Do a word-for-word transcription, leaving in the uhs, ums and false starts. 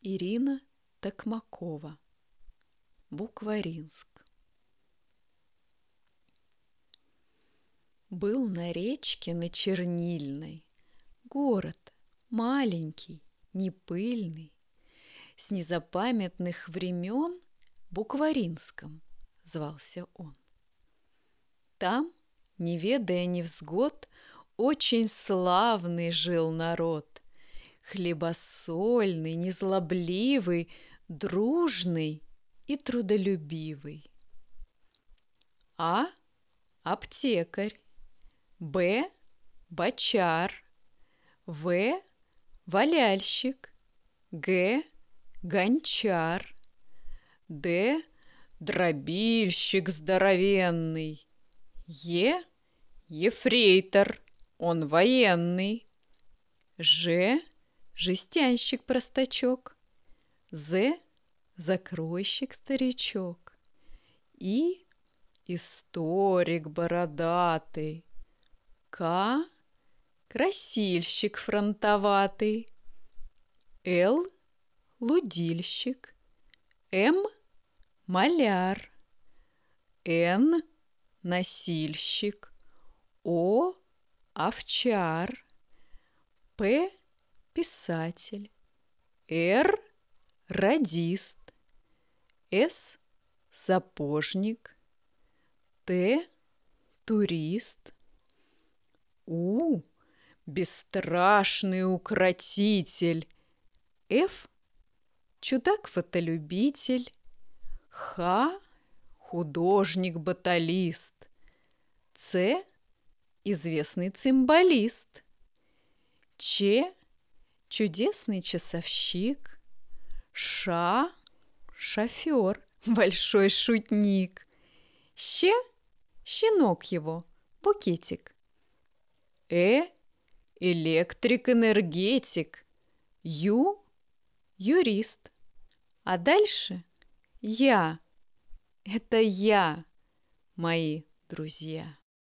Ирина Токмакова. Букваринск. Был на речке на Чернильной город маленький, непыльный, с незапамятных времен Букваринском звался он. Там, не ведая невзгод, очень славный жил народ, хлебосольный, незлобливый, дружный и трудолюбивый. А. Аптекарь. Б. Бочар. В. Валяльщик. Г. Гончар. Д. Дробильщик здоровенный. Е. Ефрейтор, он военный. Ж. Жестянщик-простачок. З. Закройщик-старичок. И. Историк бородатый. К. Красильщик фронтоватый. Л. Лудильщик. М. Маляр. Н. Носильщик. О. Овчар. П. Писатель. Р. Радист. С. Сапожник. Т. Турист. У. Бесстрашный укротитель. Ф. Чудак-фотолюбитель. Х. Художник-баталист. Ц. Известный цимбалист. Ч. Чудесный часовщик. Ш. Шофер, большой шутник. Щ. Щенок его, букетик. Э. Электрик-энергетик. Ю. Юрист. А дальше я. Это я, мои друзья.